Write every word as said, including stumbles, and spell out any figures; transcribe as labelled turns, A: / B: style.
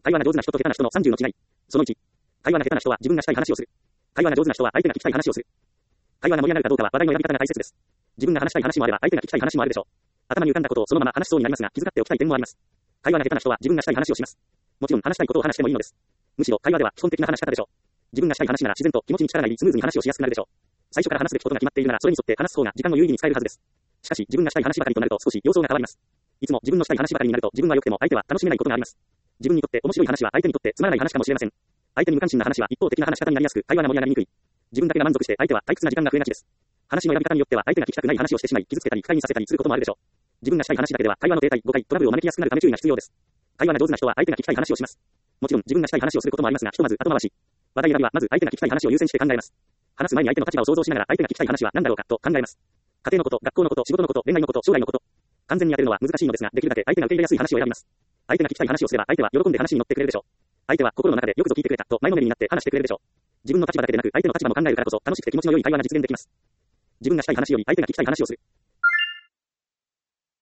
A: 会話が上手な人と下手な人のさんじゅうの違い。そのいち。会話が下手な人は自分がしたい話をする。会話が上手な人は相手が聞きたい話をする。会話が盛り上がるかどうかは話題の選び方が大切です。自分が話したい話もあれば相手が聞きたい話もあるでしょう。頭に浮かんだことをそのまま話しそうになりますが、気遣っておきたい点もあります。会話が下手な人は自分がしたい話をします。もちろん話したいことを話してもいいのです。むしろ会話では基本的な話し方でしょう。自分がしたい話なら自然と気持ちに力が入りスムーズに話をしやすくなるでしょう。最初から話すべきことが決まっているならそれに沿って話す方が時間を有意義に使えるはずです。しかし自分がしたい話ばかりとなると少し様相が変わります。いつも自分のしたい話ばかりになると自分は良くても相手は楽しめないことがあります。自分にとって面白い話は相手にとってつまらない話かもしれません。相手に無関心な話は一方的な話し方になりやすく会話が盛り上がりにくい。自分だけが満足して相手は退屈な時間が増えがちです。話の選び方によっては相手が聞きたくない話をしてしまい傷つけたり不快にさせたりすることもあるでしょう。自分がしたい話だけでは会話の停滞、誤解、トラブルを招きやすくなるため注意が必要です。会話が上手な人は相手が聞きたい話をします。もちろん自分がしたい話をすることもありますが、ひとまず後回し。話題選びはまず相手が聞きたい話を優先して考えます。話す前に相手の立場を想像しながら相手が聞きたい話は何だろうかと考えます。家庭のこと、学校のこと、仕事のこと、恋愛のこと、将来のこと。完全に当てるのは難しいのですが、できるだけ相手が受け入れやすい話を選びます。相手が聞きたい話をすれば相手は喜んで話に乗ってくれるでしょう。相手は心の中でよくぞ聞いてくれたと前のめりになって話してくれるでしょう。自分の立場だけでなく相手の立場も考えるからこそ楽しくて気持ちの良い会話が実現できます。自分がしたい話より相手が聞きたい話をする。